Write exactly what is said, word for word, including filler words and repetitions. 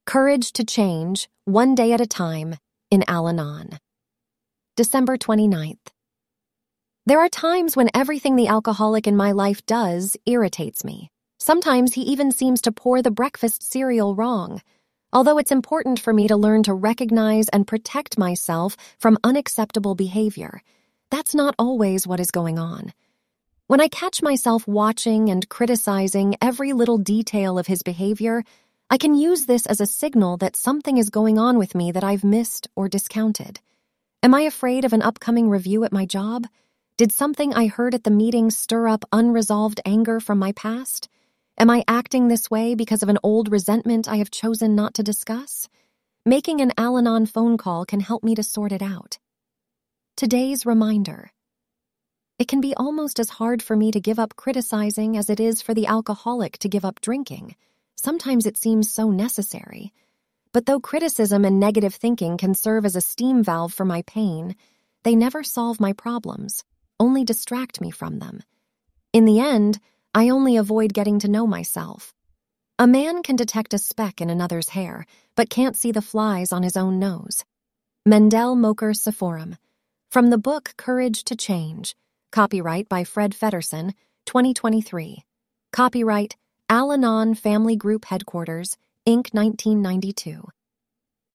Courage to Change, One Day at a Time, in Al-Anon. December twenty-ninth. There are times when everything the alcoholic in my life does irritates me. Sometimes he even seems to pour the breakfast cereal wrong. Although it's important for me to learn to recognize and protect myself from unacceptable behavior, that's not always what is going on. When I catch myself watching and criticizing every little detail of his behavior, I can use this as a signal that something is going on with me that I've missed or discounted. Am I afraid of an upcoming review at my job? Did something I heard at the meeting stir up unresolved anger from my past? Am I acting this way because of an old resentment I have chosen not to discuss? Making an Al-Anon phone call can help me to sort it out. Today's reminder. It can be almost as hard for me to give up criticizing as it is for the alcoholic to give up drinking. Sometimes it seems so necessary. But though criticism and negative thinking can serve as a steam valve for my pain, they never solve my problems, only distract me from them. In the end, I only avoid getting to know myself. A man can detect a speck in another's hair, but can't see the flies on his own nose. Mendel Moker Sephorum. From the book Courage to Change. Copyright by Fred Feddersen, twenty twenty-three. Copyright Al-Anon Family Group Headquarters, Incorporated, nineteen ninety-two.